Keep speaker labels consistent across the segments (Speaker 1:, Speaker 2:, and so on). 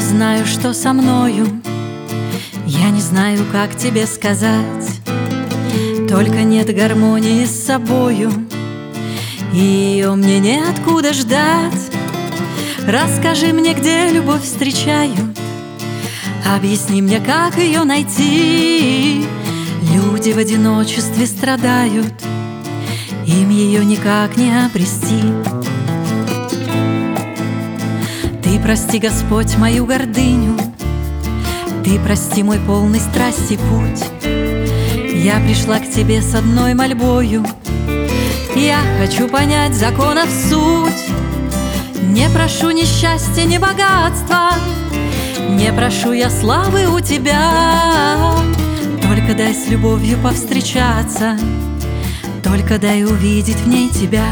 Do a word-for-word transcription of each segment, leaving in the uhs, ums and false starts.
Speaker 1: знаю, что со мною, я не знаю, как тебе сказать. Только нет гармонии с собою, и ее мне неоткуда ждать. Расскажи мне, где любовь встречают, объясни мне, как ее найти. Люди в одиночестве страдают, им ее никак не обрести. Ты прости, Господь, мою гордыню, Ты прости мой полный страсти путь. Я пришла к Тебе с одной мольбою, я хочу понять законов суть. Не прошу ни счастья, ни богатства, не прошу я славы у Тебя. Только дай с любовью повстречаться, только дай увидеть в ней Тебя.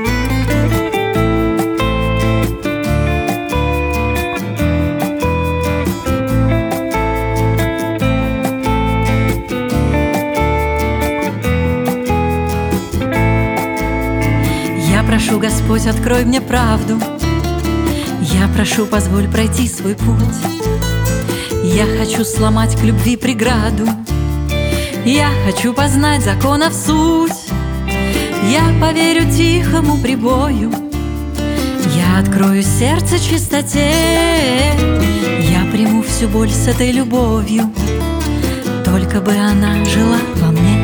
Speaker 1: Я прошу, Господь, открой мне правду, я прошу, позволь пройти свой путь. Я хочу сломать к любви преграду, я хочу познать законов суть. Я поверю тихому прибою, я открою сердце чистоте. Я приму всю боль с этой любовью, только бы она жила во мне.